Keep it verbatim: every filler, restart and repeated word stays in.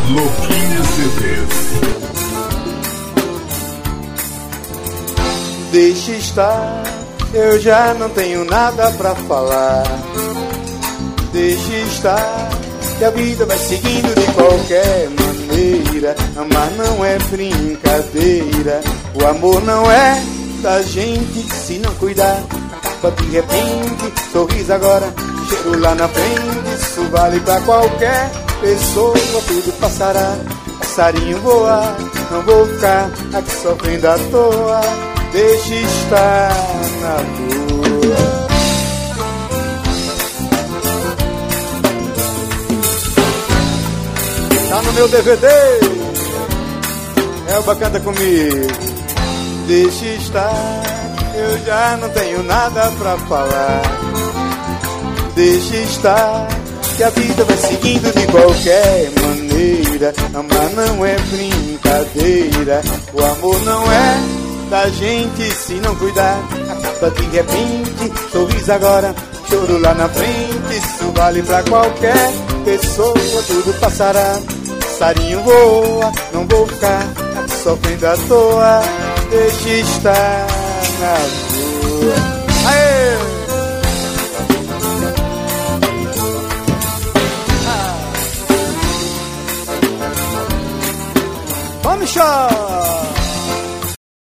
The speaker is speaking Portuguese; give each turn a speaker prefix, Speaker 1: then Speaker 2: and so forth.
Speaker 1: Loquinha C Ds.
Speaker 2: Deixe estar, eu já não tenho nada pra falar. Deixe estar, que a vida vai seguindo de qualquer maneira. Amar não é brincadeira, o amor não é da gente se não cuidar. Acaba de repente, sorriso agora, cheiro lá na frente. Isso vale pra qualquer pessoa, tudo passará. Passarinho voar, não vou ficar aqui sofrendo à toa. Deixe estar na rua. Tá no meu D V D. Elba canta comigo. Deixe estar, eu já não tenho nada pra falar. Deixe estar, que a vida vai seguindo de qualquer maneira. Amar não é brincadeira, o amor não é da gente se não cuidar. Acaba de repente, sorriso agora, choro lá na frente. Isso vale pra qualquer pessoa, tudo passará. Passarinho voa, não vou ficar aqui sofrendo à toa. Deixe estar na rua. Aê!